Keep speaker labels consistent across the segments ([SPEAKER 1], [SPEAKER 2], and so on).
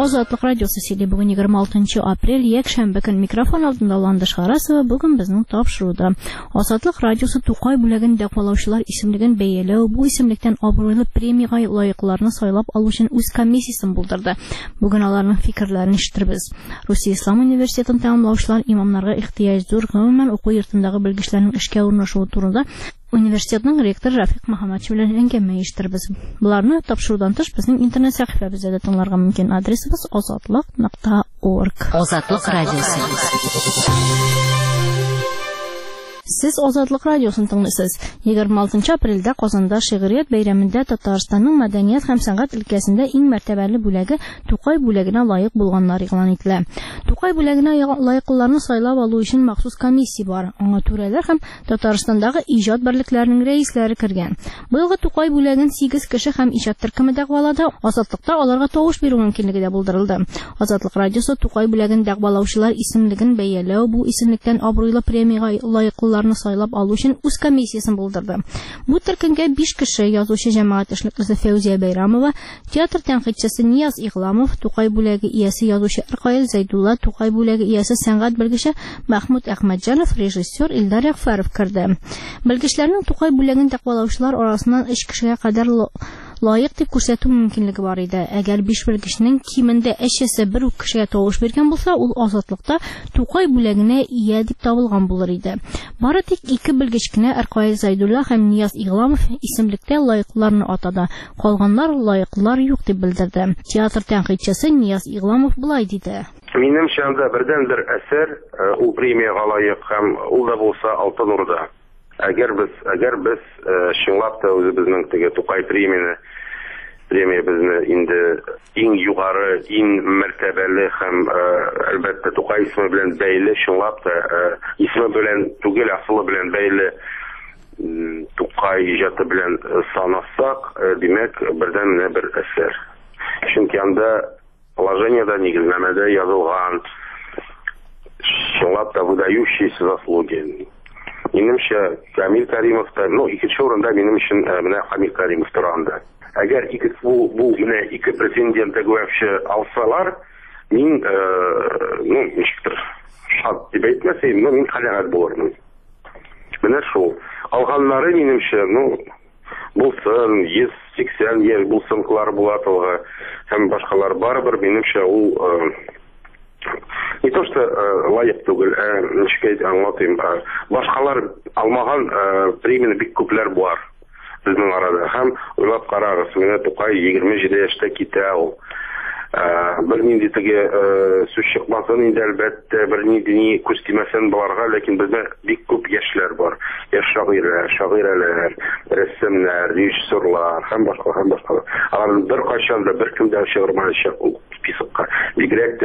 [SPEAKER 1] Азатлык радиосы сөйли бүген 26 апрель якшәмбе көн микрофон алдында Ландыш Харасова бүген безнең тапшыруда. Азатлык радиосы Тукай бүлеген дәгъвалаучылар исемлеген бәяләү, бу исемлектән абруйлы премиягә лаеклыларны сайлап алу өчен үз комиссиясын булдырды. Бүген аларның фикерләрен ишетербез. Русия Ислам университетын тәмамлаучылар имамнарга ихтыяҗ зур, гомумән уку йортындагы белгечләрнең эшкә урнашуы турында университетның ректор Рафик Мөхәммәтшев белән әңгәмә ишетербез. Буларны тапшырудан тыш безнең интернет сәхифәбездә дә тыңларга мөмкин. Адресыбыз azatlyk.org.
[SPEAKER 2] Азатлык радиосы.
[SPEAKER 1] Сез Азатлык радиосын тыңлыйсыз. 26 апрельдә Казанда шигърият бәйрәмендә Татарстанның мәдәният һәм сәнгать өлкәсендә иң мәртәбәле бүләге Тукай бүлегенә лаек булганнар игълан ителә. Тукай бүлегенә лаеклыларны сайлап алу өчен махсус комиссия бар. Аңа түрәләр һәм Татарстандагы иҗат берлекләренең рәисләре кергән. Быелгы Тукай бүлеген 8 кеше һәм иҗат төркеме дәгъвалады. Азатлыкта аларга тавыш бирү мөмкинлеге дә булдырылды. Азатлык радиосы Тукай бүлеген дәгъвалаучылар исемлеген бәяләү, бу исемлектән абруйлы премиягә лаеклыларны сайлап алу өчен үз комиссиясын булдырды. Бу төркемгә 5 кеше: язучы җәмәгать эшлеклесе Фәүзия Бәйрәмова, театр тәнкыйтьчесе Нияз Игламов, Тукай бүлеге иясе язучы Аркаил Зайдулла, Тукай бүлеге иясе сәнгать белгече Мәхмүд Әхмәтҗанов, режиссер Илдар Ягъфәров керде. Белгечләрнең Тукай бүлеген дәгъвалаучылар арасыннан 3 кешегә кадәр лаек дип күрсәтү мөмкинлеге бар иде. Әгәр 5 белгечнең кимендә әчәсе бер үк кешегә тавыш биргән булса, ул Азатлыкта Тукай бүлегенә ия дип табылган булыр иде. Бары тик 2 белгеч кенә Аркаил Зайдулла һәм Нияз Игламов исемлектә лаеклыларны атады. Калганнар лаеклылар юк дип белдерде. Театр тәнкыйтьчесе Нияз Игламов булай диде.
[SPEAKER 3] Минемчә, анда бердән-бер әсәр ул премиягә лаек һәм ул да булса Алтын Урда. Әгәр без чынлап та үзебезнең теге Тукай премия безне инде иң югары, иң мәртәбәле һәм әлбәттә Тукай исеме белән бәйле, чынлап та исеме белән түгел, асылы белән бәйле Тукай иҗаты белән санасак, димәк, бердән бер әсәр. Чөнки анда положениедә, нигезнәмәдә язылган чынлап та выдающиеся заслуги. Минемчә, Камил Кәримов та, икенче урында минем өчен менә Камил Кәримов тора анда. Әгәр бу менә 2 претендент тәгъвәфче алсалар, мин ничектер шат дип әйтмәсәм, мин канәгать булырмын. Менә шул. Алганнары минемчә, булсын 180 яшь булсынкылар Булатовга һәм башкалар барыбер, минемчә ул не то что лаек түгел, ничек аңлатыйм, башкалар алмаган премияны бик күпләр бар безнең арада. Һәм уйлап карагыз, менә Тукай 27 яшьтә китә ул. Бернинди теге сүз чыкмасын инде, әлбәттә, бернинди күз тимәсен буларга, ләкин бездә бик күп яшьләр бар. Яшь шагыйрәләр, рәссамнар, режиссерлар һәм башкалар. Алар беркайчан да беркем дә чыгармаячак ул спискка. Бигрәк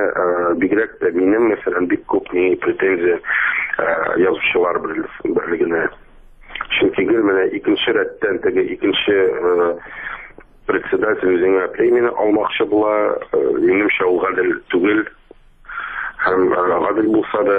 [SPEAKER 3] тә минем, мәсәлән, бик күп претензия язучылар берлегенә. Чөнки менә икенче рәттән теге икенче председатель үзенә премияны алмакчы була, минемчә ул гадел түгел. Һәм гадел булса да,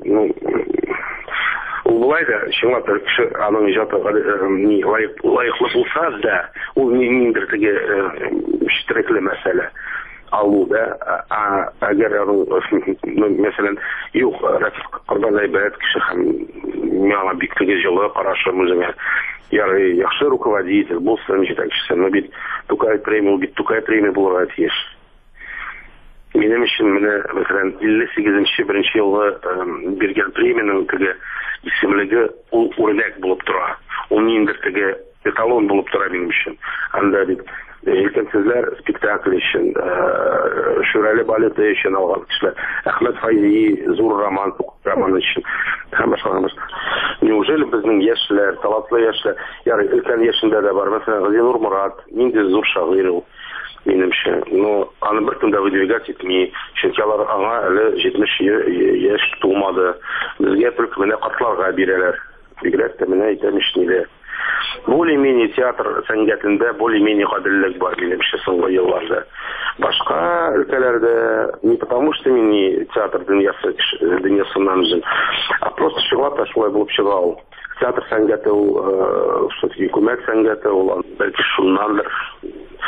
[SPEAKER 3] ул булай да, чынлап та кеше аның иҗаты лаеклы булса да, ул ниндидер теге четерекле мәсьәлә. Алуда, әгәр мәсәлән, юк, Рафик Корбан әйбәт кеше һәм миңа бик теге җылы карашым үзеңә. Яхшы руководитель булсын, җитәкчесе, бит Тукай премия булырга тиеш. Минем өчен менә, мәсәлән, 58-1 елгы биргән премияның теге исемлеге ул үрнәк булып тора. Ул ниндидер теге эталон булып тора минем өчен. Анда бит Елкәнсезләр спектакль өчен, Шүрәле балеты өчен алган кешеләр, Әхмәт Файзи зур роман өчен. Һәм башка. Неужели безнең яшьләр, талантлы яшьләр, өлкән яшендә дә бар, мәсәлән, Газинур Мурат, нинди зур шагыйрь ул, минемчә. Аны беркем дә выдвигать итми, чөнки алар аңа әле 70 яшь тулмады. Безгә только менә картларга бирәләр. Бигрәк тә менә әйтәмешниләр. Более-менее театр сәнгатендә более-менее гаделлек бар, минемчә, соңгы елларда. Башка өлкәләрдә не потому, что мин театр дөньясыннан үзем, а просто чыгып та шулай булып чыга ул. Театр сәнгате ул, что-то күмәк сәнгате ул, бәлки шуннандыр.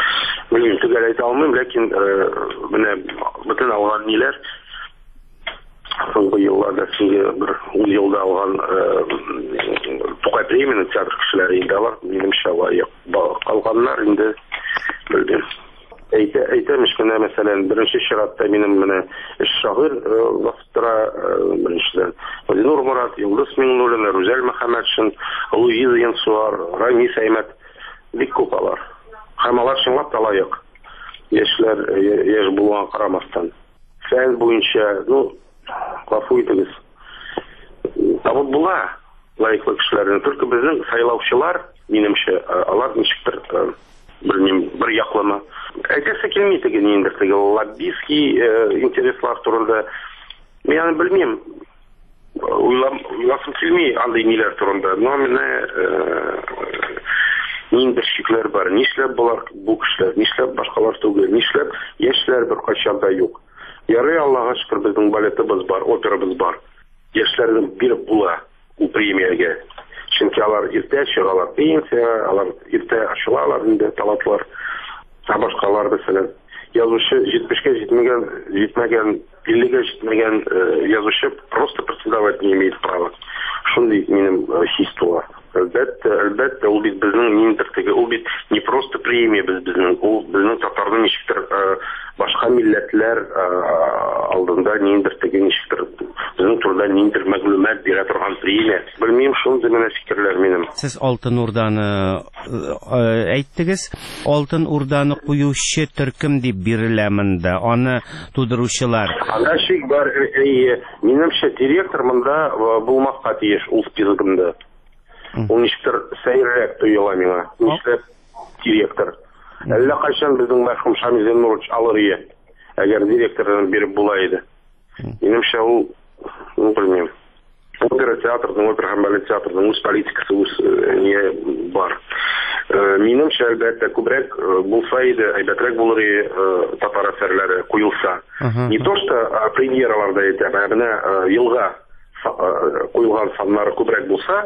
[SPEAKER 3] Bilmiyorum, tügel ayta almayayım, lakin bütün algan neler soңгы елларда bir ул елда алган Тукай премияны театр кешеләре инде алар минемчә лаек калганнар инде белдем. Әйтәмеш кенә мәсәлән беренче чиратта минем менә эш шагыйрь вакыттыра беренчедән Владимир Мурат, Йолдыз Миңнуллина, Рүзәл Мөхәммәтшин, Луиза Янсуар, Рамис Әймәт бик күп алар. Һәм алар чынлап та лаек. Яшь булган карамастан. Фән буенча, гафу итегез. Табып була лаеклы кешеләрне. Только безнең сайлаучылар, минемчә, алар ничектер bilmem bir yaklama. Әйтәсе килми теге ниндер теге лоббистский интереслар турында. Yani bilmem. Уйласым килми андай ниләр турында. Но менә ниндер шикләр бар. Нишләп булар бу кешеләр, нишләп башкалар түгел, нишләп яшьләр бер кайчан да юк. Ярый, Аллаһка шөкер, безнең балетыбыз бар, операбыз бар. Яшьләрнең биреп була у премиягә. Чөнки алар иртә чыгалар пенсия, алар иртә ачылалар инде талантлар. Башкалар мәсәлән, язучы 70-ке җитмәгән, 50-ге җитмәгән язучы просто председатель не имеет права. Шундый минем хис туа. Әлбәттә, ул бит безнең ниндер теге, ул бит не просто премия безнең, ул безнең татарның ничектер башка милләтләр алдында ниндер теге ничектер безнең турда ниндер мәгълүмат бирә торган премия. Белмим, шундый менә фикерләр минем.
[SPEAKER 4] Сез Алтын Урданы әйттегез. Алтын Урданы куючы төркем дип бирелә монда. Аны тудыручылар.
[SPEAKER 3] Анда шик бар, минемчә директор монда булмаска тиеш ул списогында. Ул ничектер сәйрәк тоела миңа. Нишләп директор? Әллә кайчан безнең мәрхүм Шамил Зәнурович алыр иде. Әгәр директордан биреп була иде. Минемчә ул, белмим. Опера театрның, опера һәм балет театрның үз политикасы, үз не бар. Минемчә әлбәттә күбрәк булса иде, әйбәтрәк булыр иде татар әсәрләре куелса. Не то что премьераларда әйтәм, менә елга куелган саннары күбрәк булса,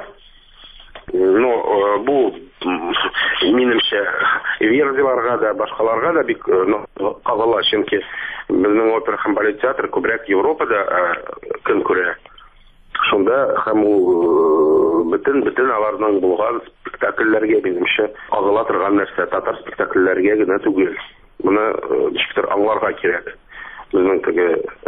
[SPEAKER 3] но бу минемчә Вердиларга да, башкаларга да бик кагыла, чөнки безнең опера һәм балет театры күбрәк Европада көн күрә. Шунда һәм ул бөтен аларның булган спектакльләргә минемчә кагыла торган нәрсә, татар спектакльләргә генә түгел. Моны ничектер аңларга кирәк. Безнең теге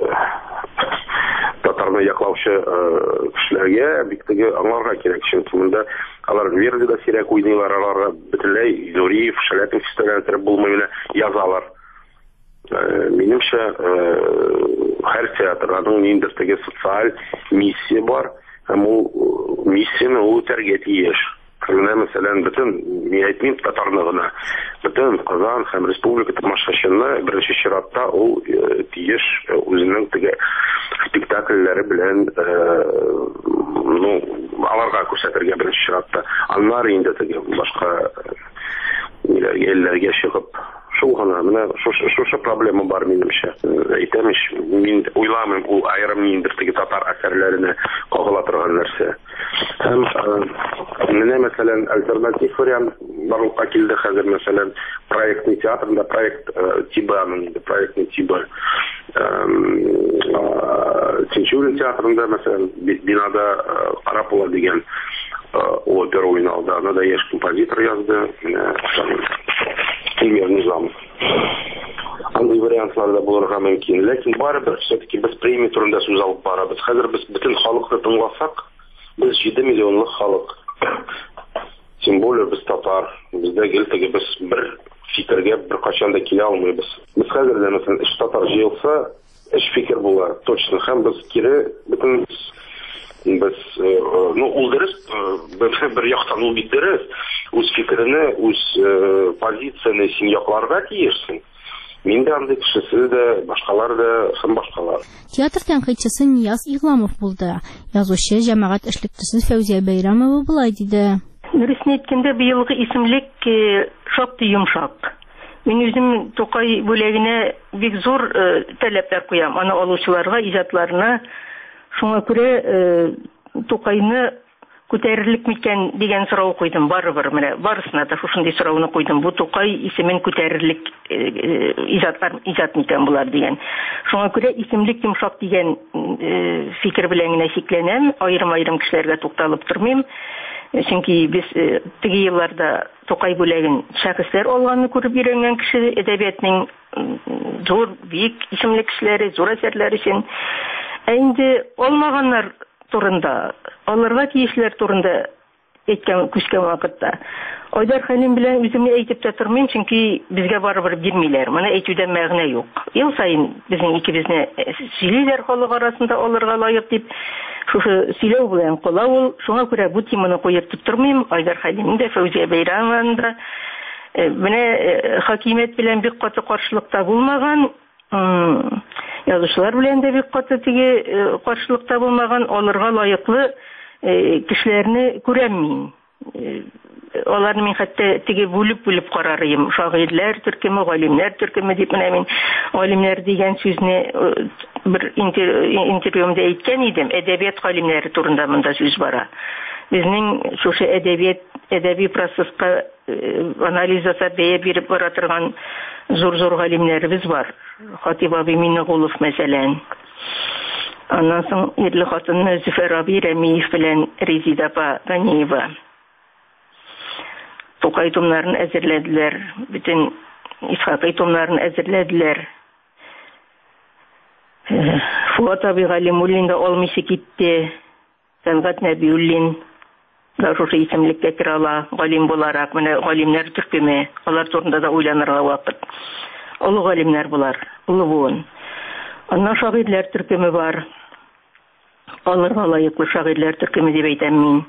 [SPEAKER 3] татарны яклаучы кешеләргә бик теге аңларга кирәк. Чөнки монда алар Вердида сирәк уйныйлар, аларга бөтенләй Нуриев, Шаляпин фестивальләре булмый гына язалар. Минемчә, һәр театрның ниндер теге социаль миссия бар, һәм ул миссияны үтәргә тиеш. Мәсәлән, бөтен, мин әйтмим татарны гына, бөтен Казан һәм республика тамашачыны беренче чиратта ул тиеш үзенең теге спектакльләре белән аларга күрсәтергә беренче чиратта. Аннары инде теге башка илләргә чыгып шул гына, менә шушы проблема бар минемчә. Әйтәмеш, мин уйламыйм, ул аерым ниндер теге татар әсәрләренә кагыла торган нәрсә. Һәм менә мәсәлән альтернатив вариант барлыкка килде хәзер, мәсәлән проектный театрында, проектный Тиба. Тинчурин театрында мәсәлән бинада Карапула дигән опера уйналды. Аны да яшь композитор язды. Тимир Низамов. Андый вариантлар да булырга мөмкин. Ләкин барыбер все-таки без премия турында сүз алып барабыз. Хәзер без бөтен халыкны тыңласак, без 7 миллионлык халык. Тем более без татар, бездә гел без бер фикергә бер качан да килә алмыйбыз. Без хәзер дә мәсәлән эш татар җыелса, эш фикер була, точно. Һәм без кире бөтен ул дөрес, бер яктан ул бик дөрес. Үз фикерне, үз позицияне син якларга тиешсең. Мин дә андый кешесе дә, башкалар да, һәм башкалар.
[SPEAKER 1] Театр тәнкыйтьчесе Нияз Игламов булды. Язучы, җәмәгать эшлекчесе Фәүзия Бәйрәмова булай диде.
[SPEAKER 5] Дөресен әйткәндә, быелгы исемлек шактый йомшак. Мин үзем Тукай бүләгенә бик зур таләпләр куям. Аны алучыларга, иҗатларына. Шуңа күрә Тукайны күтәрерлек микән дигән сорау куйдым, барыбер менә барысына да шушындый сорауны куйдым. Бу Тукай исемен күтәрерлек иҗат микән булар дигән. Шуңа күрә исемлек йомшак дигән фикер белән генә чикләнәм, аерым кешеләргә тукталып тормыйм. Чөнки без теге елларда Тукай бүләген шәхесләр алганны күреп йөргән кеше, әдәбиятның зур, бик исемле кешеләре, зур әсәрләр өчен. Инде алмаганнар турында, аларга тиешләр турында әйткән күчкән вакытта Айдар Хәлим белән үземне әйтеп тә тормыйм, чөнки безгә барыбер бирмиләр. Моны әйтүдә мәгънә юк. Ел сайын безнең икебезне сөйлиләр халык арасында алырга лаек дип. Шушы сөйләү белән кала ул. Шуңа күрә бу теманы куеп тормыйм. Айдар Хәлимнең дә, Фәүзия Бәйрәмованың да менә хакимият белән бик каты каршылыкта булмаган, язучылар белән дә бик каты теге каршылыкта булмаган, алырга лаеклы кешеләрне күрәм мин. Аларны мин хәтта теге бүлеп карарым. Шагыйрьләр төркеме, галимнәр төркеме дип менә мин галимнәр дигән сүзне бер интервьюмда әйткән идем. Әдәбият галимнәре турында монда сүз бара. Безнең шушы әдәби процесска анализ ясап бәя биреп бара торган зур галимнәребез бар. Хатип абый Миннегулов мәсәлән. Аннан соң ирле хатынны Зөфәр абый Рәмиев белән Резида апа Ганиева. Тукай томнарын әзерләделәр, бүтән Исхакый томнарын әзерләделәр. Фуат абый Галимуллин да алмыйсы китте. Сәнгать Нәбиуллин да шушы исемлеккә керә ала, галим буларак. Менә галимнәр төркеме, алар турында да уйланырга вакыт. Олы галимнәр булар, улы буын. Аннан шагыйрьләр төркеме бар. Алырга лаеклы шагыйрьләр төркеме дип әйтәм мин.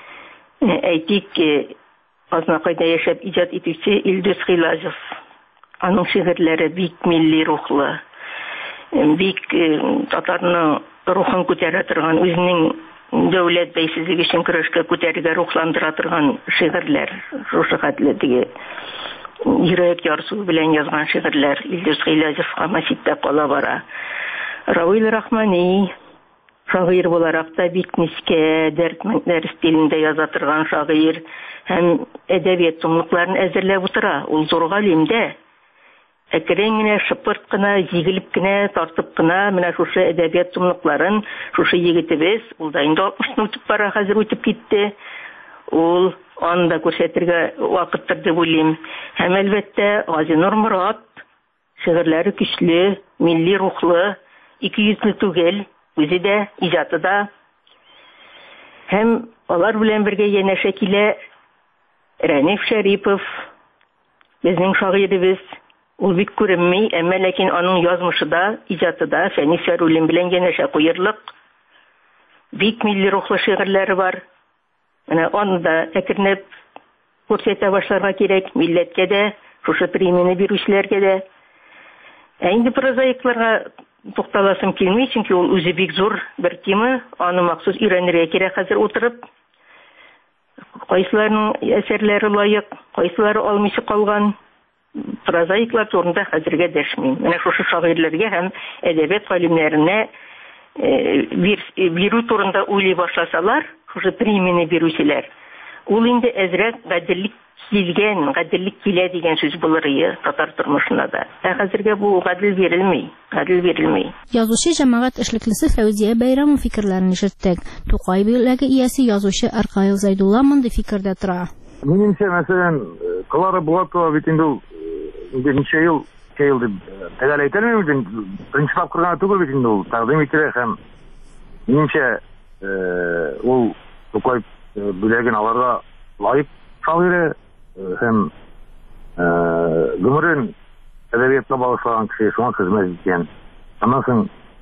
[SPEAKER 5] Әйтик, Азнакайда яшәп иҗат итүче Илдус Хилазов. Аның шигырьләре бик милли рухлы, бик татарның рухын күтәрә торган, үзенең дәүләт бәйсезлеге өчен көрәшкә күтәрергә рухландыра торган шигырьләр. Шушы хәтле теге йөрәк ярсуы белән язган шигырьләр Илдус Хилазов Амаситтә кала бара. Равил Рахмани шагыйрь буларак та бик нечкә, дәрт стилендә яза торган шагыйрь һәм әдәбият томлыкларын әзерләп утыра. Ул зур галим дә. Әкрен генә, шыпырт кына, җигелеп кенә, тартып кына менә шушы әдәбият томлыкларын шушы егетебез, ул да инде 60-ны үтеп бара, хәзер үтеп китте. Ул анда күрсәтергә вакыттыр дип уйлыйм. Һәм әлбәттә Газинур Мурат шигырьләре көчле, милли рухлы, 200-ле түгел, үзе дә, иҗаты да. Һәм алар белән бергә янәшә килә Рәниф Шәрипов, безнең шагыйребез. Ул бик күренми, әмма ләкин аның язмышы да, иҗаты да Фәнис Фәрулин белән янәшә куерлык. Бик милли рухлы шигырьләре бар. Менә аны да әкренләп күрсәтә башларга кирәк, милләткә дә, шушы премияны бирүчеләргә дә. Инде прозаикларга тукталасым килми, чөнки ул үзе бик зур бер тема, аны махсус өйрәнергә кирәк хәзер утырып. Кайсыларның әсәрләре лаек, кайсылары алмыйсы калган. Прозаиклар турында хәзергә дәшмим. Менә шушы шагыйрьләргә һәм әдәбият галимнәренә бирү турында уйлый башласалар, шушы премияны бирүчеләр, ул инде әзрәк гаделлек килә дигән сүз булыр иде татар тормышына да. Хәзергә бу гадел бирелми.
[SPEAKER 1] Язучы җәмәгать эшлеклесе Фәүзия Бәйрәмова фикерләрен ишеттек. Тукай бүләге иясе язучы Аркаил Зайдулла мондый фикердә тора.
[SPEAKER 6] Минемчә, мәсәлән, Клара Булатова бит инде ничә ел дип тәгәл әйтәлми инде. Беренче тапкыр гына түгел бит инде ул тәкъдим итә һәм минемчә ул Тукай бүләген аларга лаек шагыйрь һәм гомерен әдәбиятка багышлаган кеше, шуңа хезмәт иткән. Аннан соң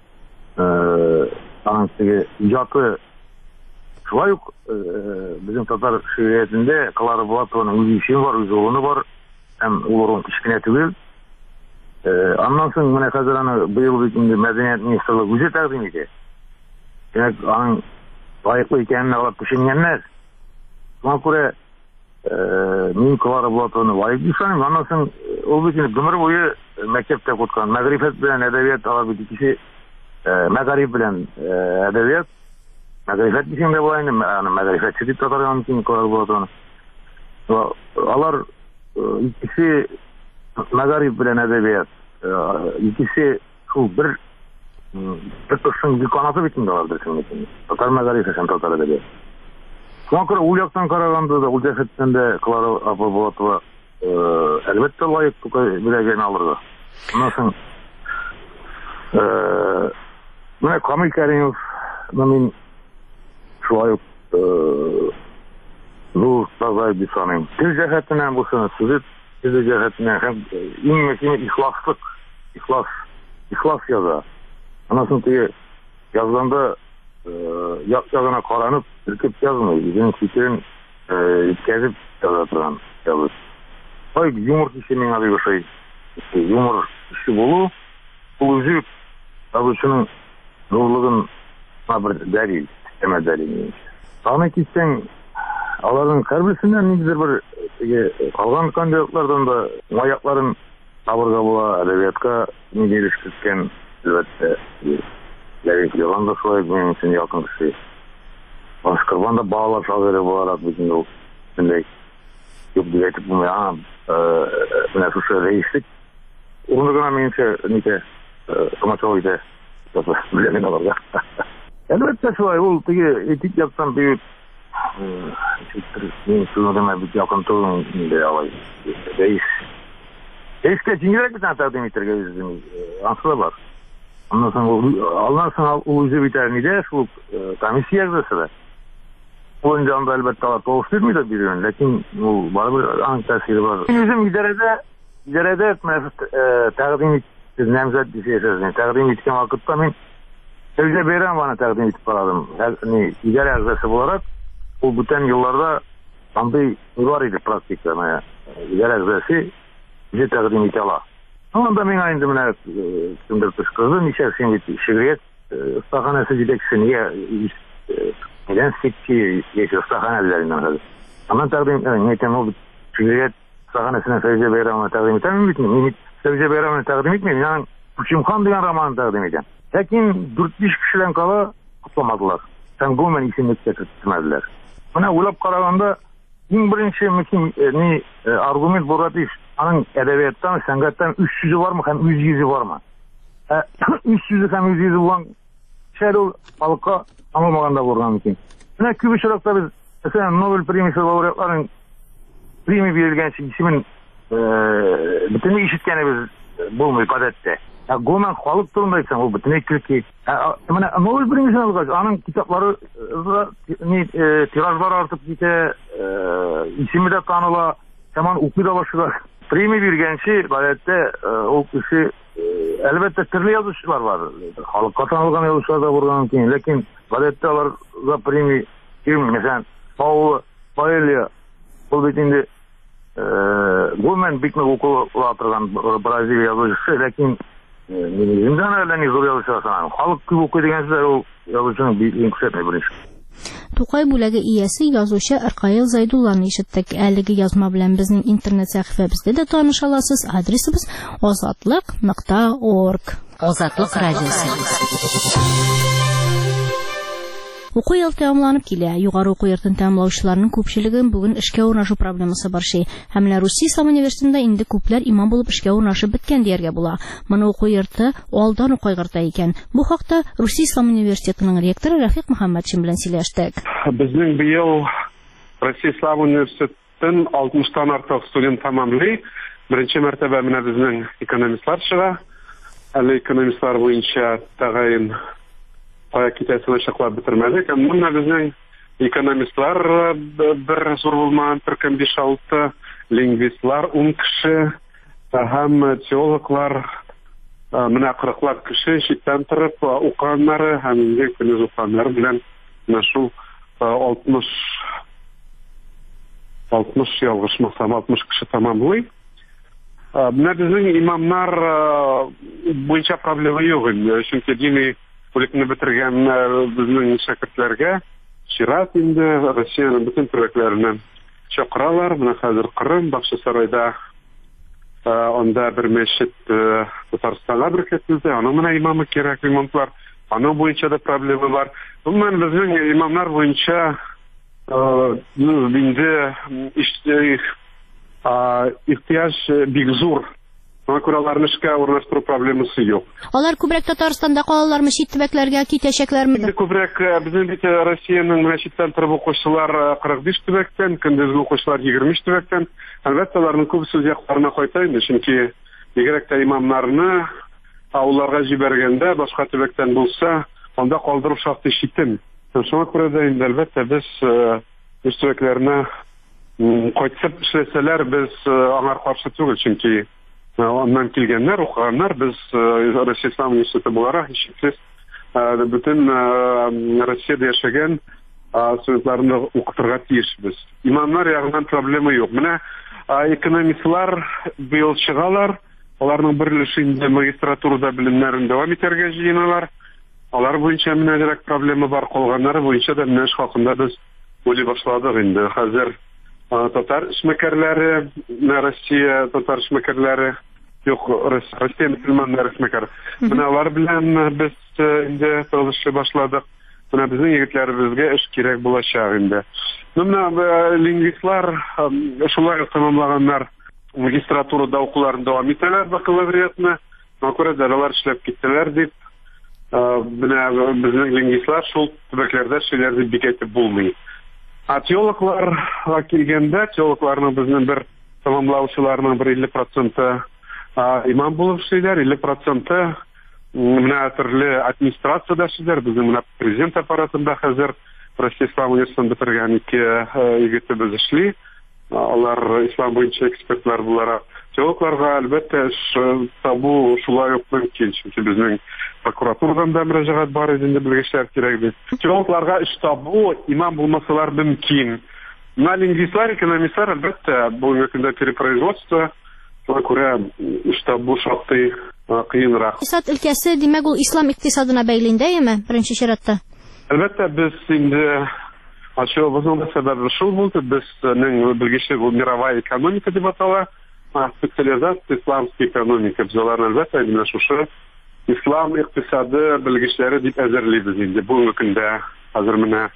[SPEAKER 6] аның теге иҗаты шулай ук безнең татар шигъриятендә Клара Булатованың үзе исеме бар, үзе урыны бар, һәм ул урын кечкенә түгел. Аннан соң менә хәзер аны быел бит инде Мәдәният министрлыгы үзе тәкъдим итә. Димәк, аның лаеклы икәнен алып төшенгәннәр. Шуңа күрә мин Клара Булатованы лаек дип саныйм. Аннан соң ул бит гомер буе мәктәптә укыткан. Мәгърифәт белән әдәбият алар бит икесе мәгариф белән әдәбият. мәгърифәт дисең дә була инде, мәгърифәтче дип татарга мөмкин була аны. Алар икесе мәгариф белән әдәбият, икесе шул бер кышын бик канаты бит инде алар дисең мөмкин. Татар мәгарифе һәм татар әдәбият. Шуңа күрә ул яктан караганда да, ул җәһәттән дә Клара апа Булатова әлбәттә лаек Тукай бүләген алырга. Аннан соң менә Камил Кәримов мин шулай ук зур таза дип саныйм. Тел җәһәтеннән булсын, сүз җәһәтеннән һәм иң мөһиме ихлас яза. Аннан соң теге язганда як-ягына каранып, иркеп язмый, үзенең фикерен иткәзеп яза торган язып. Ой, юмор кеше миңа бик ошый. Юмор кеше булу, ул үзе язучының зурлыгын бер дәлил, әмә дәлил. Аны китсәң, аларның һәрберсеннән ниндидер бер калган кандидатлардан да аякларын табырга була, әдәбиятка нидер эшкерткән, әлбәттә. Ләкин Леван да шулай минем өчен якын кеше. Башкорбанда балалар шагыйре буларак безнең ул шундый юк дип әйтеп булмый. Менә шушы рәислек урынына минемчә никә комачау иде. Беләмен аларга. Әлбәттә шулай, ул теге этик яктан бик мин шуны бик якын түгел инде алай. Эскә җиңгәрәк бит тәкъдим итәргә үзем аңсыз бар. Аннан соң ул үзе битәр нидә шул комиссия язасы. Ул инде анда әлбәттә алар тавыш бирми дә биргән, ләкин ул барыбер аның тәэсире бар. Үзем идарәдә тәкъдим итеп намзәт дисәсез, тәкъдим иткән вакытта мин Фәүзия Бәйрәмованы тәкъдим итеп карадым. Идарә әгъзасы буларак, ул бүтән елларда андый бар иде практика, менә идарә әгъзасы үзе тәкъдим итә ала. Анда миңа инде менә кемдер кызы, ничә син бит шигърият стаханасы җитәкчесе, нидән сикки яшь стаханаларыннан хәзер. Аннан тәкъдим итәм, ул шигърият стаханасына Фәүзия Бәйрәмованы тәкъдим итәм бит. Мин Фәүзия Бәйрәмованы тәкъдим итмим, мин Күчемхан дигән романын тәкъдим итәм. Ләкин 4-5 кешедән кала кутламадылар. Һәм гомумән исемлеккә кертмәделәр. Менә уйлап караганда, иң беренче мөһим аргумент буратыш, аның әдәбияттан, сәнгатьтән үз сүзе бармы һәм үз йөзе бармы? Үз сүзе һәм үз йөзе булган шәл ул халыкка аңламаганда булган мөмкин. Менә күп очракта без, мәсәлән, Нобель премиясе лауреатларын премия бирелгәнче исемен бөтенләй ишеткәнебез булмый гадәттә. Гоман халык турында әйтсәң, ул бөтенләй көлки. Менә Нобель премиясе алгач, аның китаплары тиражлары артып китә, исеме дә таныла, һәм укый да башлый. Премия биргәнче гадәттә ул кеше әлбәттә төрле язучылар бар. Халыкка танылган язучылар да булган мөмкин, ләкин гадәттә аларга премия бирмәй. Мәсәлән, Пауло Коэльо ул бит инде гоман бик нык укыла торган Бразилия язучысы, ләкин Минем әллә ни зур язучы санам. Халык күп укый дигән сүз ул язучының иң күрсәтмәй беренче.
[SPEAKER 1] Тукай бүләге иясе язучы Аркаил Зайдулланы ишеттек. Әлеге язма белән безнең интернет сәхифәбездә дә таныша аласыз. Адресыбыз azatlык.org.
[SPEAKER 2] Азатлык радиосы.
[SPEAKER 1] Уку ел тәмамланып килә. Югары уку йортын тәмамлаучыларның күпчелеген бүген эшкә урнашу проблемасы баршый. Һәм Русия Ислам университетында инде күпләр имам булып эшкә урнашып беткән дияргә була. Моны уку йорты алдан ук кайгырта икән. Бу хакта Русия Ислам университетының ректоры Рафик Мөхәммәтшин белән сөйләштек.
[SPEAKER 7] Безнең быел Россия Ислам университетын 60-тан артык студент тәмамлый. Беренче мәртәбә менә безнең экономистлар чыга. Әле экономистлар буенча тәгаен китәсен ачыклап бетермәдек. Монда безнең экономистлар бер зур булмаган төркем 5-6, лингвистлар 10 кеше, һәм теологлар менә 40 кеше читтән торып укыганнары һәм инде көндез укыганнар белән менә шул 60 ялгышмасам 60 кеше тәмамлый. Менә безнең имамнар буенча проблема юк инде, чөнки дини бүлекне бетергән безнең шәкертләргә чират инде Россиянең бөтен төбәкләреннән чакыралар. Менә хәзер Кырым, Бакчасарайда анда бер мәчет Татарстанга беркетелде. Аның менә имамы кирәк, имамлар. Аның буенча да проблема бар. Гомумән безнең имамнар буенча инде ихтыяҗ бик зур. Шуңа күрә аларны эшкә урнаштыру проблемасы юк.
[SPEAKER 1] Алар күбрәк Татарстанда калалармы, чит төбәкләргә китәчәкләрме?
[SPEAKER 7] Күбрәк безнең бит Россиянең менә читтән торып укучылар 45 төбәктән, көндезге укучылар 20 төбәктән. Әлбәттә, аларның күбесе үз якларына кайта инде, чөнки бигрәк тә имамнарны авылларга җибәргәндә башка төбәктән булса, анда калдыру шактый читен. Шуңа күрә дә инде әлбәттә без үз төбәкләренә кайтып эшләсәләр, без аңар каршы түгел, чөнки ondan килгәннәр, укыганнар, без Россия Ислам университеты буларак, һичшиксез, бөтен Россиядә яшәгән студентларны укытырга тиешбез. Имамнар ягыннан проблема юк. Менә экономистлар быел чыгалар, аларның бер өлеше инде магистратурада белемнәрен дәвам итәргә җыеналар. Алар буенча менә проблема бар, калганнары буенча да менә хакында без уйлый башладык инде. Хәзер татар эшмәкәрләре, Россия татар эшмәкәрләре, юк, Россия мөселманнары эшмәкәр. Менә алар белән без инде тырышлый башладык. Менә безнең егетләребезгә эш кирәк булачак инде. Менә лингвистлар шулай тәмамлаганнар, магистратурада укуларын дәвам итәләр, бакалавриатны. Мәкүрә дәрәләр эшләп киттеләр дип. Менә безнең лингвистлар шул төбәкләрдә эшләр дип бик әйтеп булмый. Теологларга килгәндә, теологларның безнең бер тәмамлаучыларның 50% имам булып эшләр, 50% менә төрле администрациядә эшләр. Безнең менә президент аппаратында хәзер Россия Ислам университетын бетергән 2 егетебез эшли. Алар ислам буенча экспертлар буларак. Теологларга әлбәттә табу шулай ук мөмкин, чөнки безнең прокуратурадан да мөрәҗәгать бар иде, белгечләр кирәк бит. Теологларга эш табу, имам булмасалар мөмкин. На лингвистлар, экономистлар әлбәттә бүгенге көндә перепроизводство, шуңа күрә эш табу шактый кыенрак.
[SPEAKER 1] Икътисад өлкәсе, димәк, ул ислам икътисадына бәйлендәме, беренче чиратта?
[SPEAKER 7] Әлбәттә, без инде ачуыбызның сәбәбе шул булды. Безнең белгечлек ул мировая экономика дип атала. Специализация исламская экономика. Без аларны әлбәттә инде шушы ислам икътисады белгечләре дип әзерлибез инде. Бүгенге көндә хәзер менә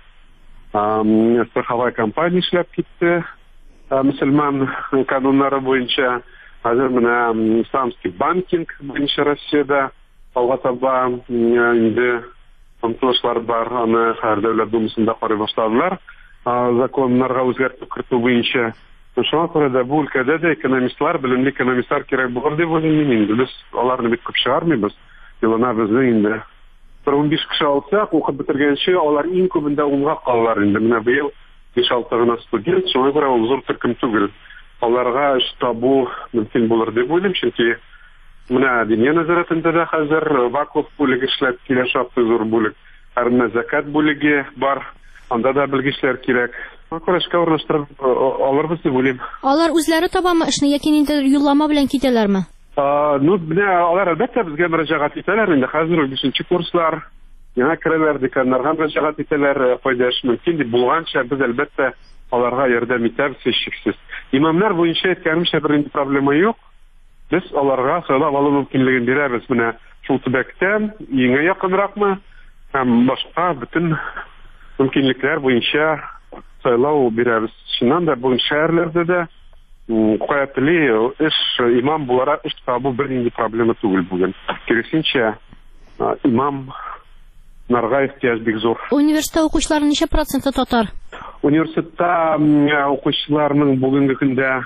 [SPEAKER 7] страховая компания эшләп китте. Мөселман кануннары буенча хәзер менә исламский банкинг буенча Россиядә алга таба инде омтылышлар бар. Аны һәр дәүләт думасында карый башладылар. Законнарга үзгәртү кертү буенча. Шуңа күрә дә бу өлкәдә дә экономистлар, белемле экономистлар кирәк булыр дип уйлыйм инде. Без аларны бик күп чыгармыйбыз. Елына безнең инде 15 кеше алсак, укып бетергәнче алар иң күбендә 10га калалар инде. Менә быел 5-6 гына студент, шуңа күрә ул зур төркем түгел. Аларга эш табу мөмкин булыр дип уйлыйм, чөнки менә динья нәзарәтендә дә хәзер вакыф бүлеге эшләп килә, шактый зур бүлек. Һәр закат бүлеге бар, анда да белгечләр кирәк. Күрешкә урнаштырып алырбыз дип уйлыйм.
[SPEAKER 1] Алар үзләре табамы эшне, яки инде юллама белән китәләрме?
[SPEAKER 7] Менә алар әлбәттә безгә мөрәҗәгать итәләр инде. Хәзер 5нче курслар, яңа керәләр, деканнарга мөрәҗәгать итәләр, файда эш мөмкин дип булганча, без әлбәттә аларга ярдәм итәбез һичшиксез. Имамнар буенча әйткәнемчә бер инде проблема юк. Без аларга сайлап алу мөмкинлеген бирәбез. Менә шул төбәктән иңе якынракмы һәм башка бөтен мөмкинлекләр буенча сайлау бирәбез. Шуннан да бүген шәһәрләрдә дә куәтле эш имам буларак эш табу бер инде проблема түгел бүген. Киресенчә имамнарга ихтыяҗ бик зур.
[SPEAKER 1] Университетта укучылар ничә проценты татар?
[SPEAKER 7] Университетта укучыларның бүгенге көндә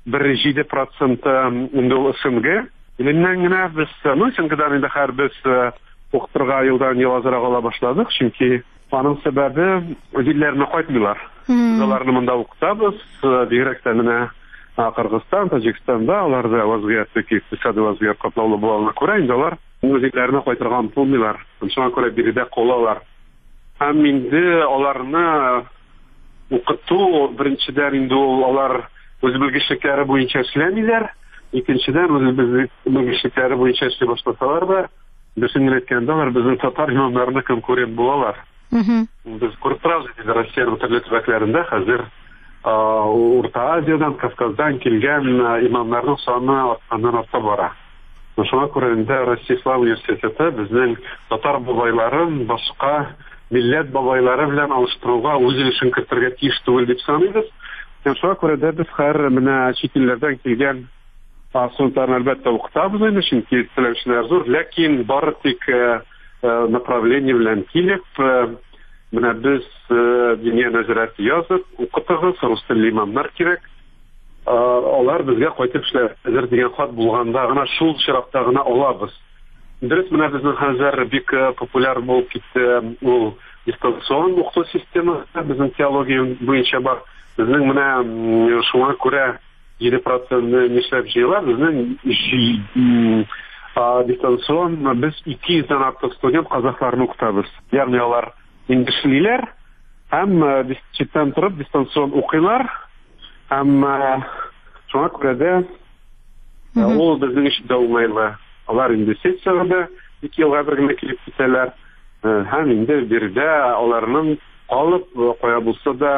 [SPEAKER 7] 1.7% инде ул СНГ. Иленнән генә без, СНГдан инде һәр без укытырга елдан ел азрак ала башладык, чөнки аның сәбәбе дилләрне кайтмыйлар. Без аларны монда укытабыз, бигрәк тә менә Кыргызстан, Таҗикстанда, аларда вазгыять, икътисади вазгыять катлаулы булганга күрә, инде алар дилләрне кайтырга омтылмыйлар. Шуңа күрә биредә калалар. Һәм инде аларны укыту беренчедән инде алар үз белгечлекләре буенча эшләмиләр, икенчедән үз белгечлекләре буенча эшли башласалар да, безнең әйткәндә алар безнең татар имамнарына конкурент булалар. Без күрдек инде Россиянең төрле төбәкләрендә хәзер Урта Азиядан, Кавказдан килгән имамнарның саны арта бара. Шуңа күрә инде Россия Ислам университеты безнең татар бабайларын башка милләт бабайлары белән алыштыруга үз өлешен кертергә тиеш түгел дип саныйбыз. Шуңа күрә дә без һәр менә чит илләрдән килгән студентларны әлбәттә укытабыз инде, чөнки теләүчеләр зур, ләкин бары тик направление белән килеп, менә без диния нәзарәте язып, укытыгыз, рус телле имамнар кирәк. Алар безгә кайтып эшләр дигән хат булганда гына шул чиратта гына алабыз. Дөрес, менә безнең хәзер бик популяр булып китте ул дистанцион укыту системасы, безнең теология буенча бар. Безнең менә шуңа күрә 7% нишләп җыелар, безнең дистанцион без 200-дән артык студент казахларны укытабыз. Ягъни алар инде эшлиләр, һәм читтән торып дистанцион укыйлар, һәм шуңа күрә дә ул безнең өчен дә уңайлы. Алар инде сессиягә 2 елга бер генә килеп китәләр, һәм инде биредә аларның алып кая булса да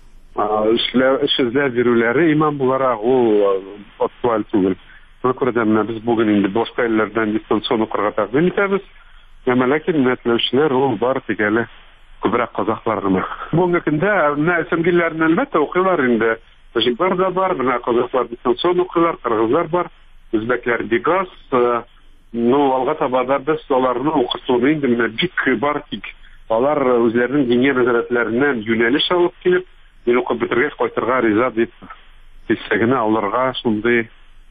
[SPEAKER 7] эшләп бирүләре имам буларак ул актуаль түгел. Шуңа күрә дә без бүген инде башка илләрдән дистанцион укырга тәкъдим итәбез. Ләкин мәтләүчеләр ул бар тигәле күбрәк казахлар гына. Бүгенге көндә сәнгилләрне әлбәттә укыйлар инде. Таҗиклар да бар, менә казахлар дистанцион укыйлар, кыргызлар бар, үзбәкләр бигаз. Алга таба да без аларны укытуны инде менә бик бар тик. Алар үзләренең диния нәзарәтләреннән юнәлеш алып килеп, мин укып бетергәч кайтырга риза дип тисәгенә алырга шундый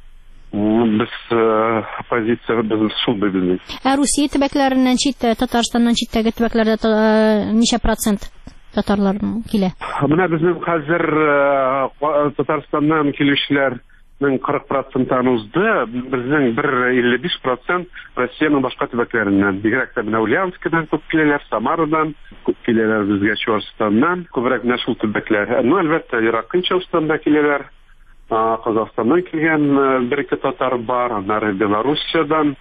[SPEAKER 7] без позиция без шундый безнең.
[SPEAKER 1] Русия төбәкләреннән читтә, Татарстаннан читтәге төбәкләрдә ничә процент татарлар килә? Менә
[SPEAKER 7] безнең хәзер Татарстаннан килүчеләрнең 40%-ан узды, безнең 55% Россиянең башка төбәкләреннән. Бигрәк тә менә Ульяновскидан күп киләләр, Самарадан күп киләләр, безгә Чуашстаннан, күбрәк менә шул төбәкләр. Әлбәттә, Иракның Чуашстанда киләләр. Казахстаннан килгән бер-ике татар бар, аннары Белоруссиядан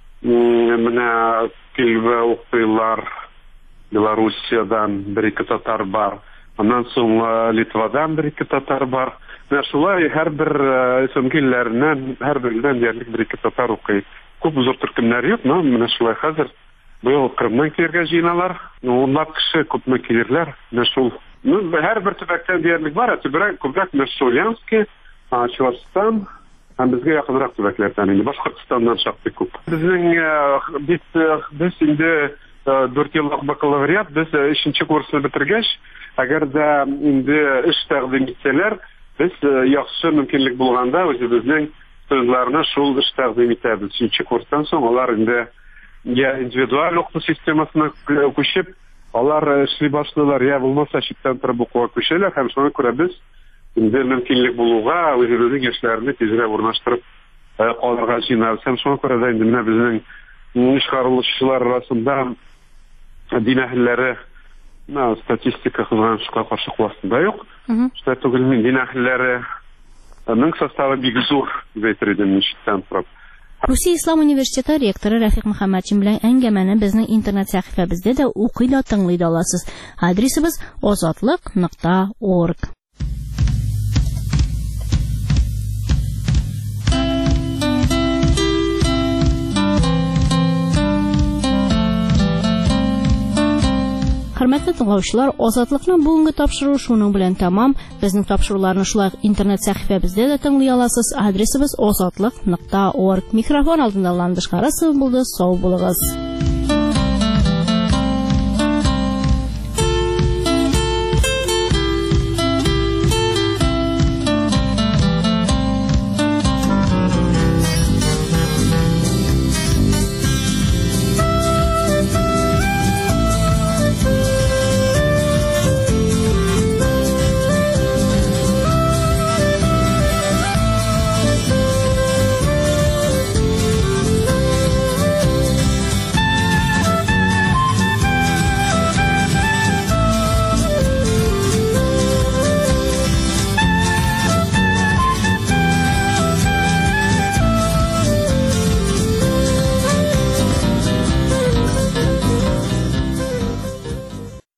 [SPEAKER 7] менә килеп укыйлар. Белоруссиядан бер-ике татар бар. Аннан соң Литвадан бер-ике татар бар. Менә шулай һәрбер сәнгилләрнән, һәрбердән диярлек бер-ике татар укый. Күп зур төркемнәр юк, менә шулай хәзер быел Крымнан килергә җыеналар. Онлап кеше күпме килерләр. Менә шул һәрбер төбәктән диярлек бар, күбрәк Ульяновский, Чувашстан, һәм безгә якынрак төбәкләрдән инде Башкортстаннан шактый күп. Безнең без инде 4 еллык бакалавриат, без 3нче курсны бетергәч, әгәр дә инде эш тәкъдим итсәләр, biz яхшы мөмкинлек булганда үзебезнең студентларны шул эш тәкъдим итәбез. 3нче курстан соң алар инде индивидуаль укыту системасына күчеп, алар эшли башлыйлар, я булмаса читтән торып укуга күчәләр, һәм шуңа күрә без инде мөмкинлек булуга үзебезнең яшьләрне тизрәк урнаштырып калырга җыенабыз. Һәм шуңа күрә дә инде менә безнең эшкарылышчылар арасында дин әһелләре статистика кызганычка каршы классында юк. Шулай түгел, дин әһелләре составы бик зур дип әйтер идем ничектән торып.
[SPEAKER 1] Русия Ислам университеты ректоры Рафик Мөхәммәтшин белән әңгәмәне безнең интернет сәхифәбездә дә укый да тыңлый да аласыз. Адресыбыз ozodlik.org. Хөрмәтле тыңлаучылар, Азатлыкның бүгенге тапшыруы шуның белән тәмам. Безнең тапшыруларны шулай интернет сәхифәбездә дә тыңлый аласыз. Адресыбыз ozodlik.org. Микрофон алдында Ландыш Карасов булды. Сау булыгыз.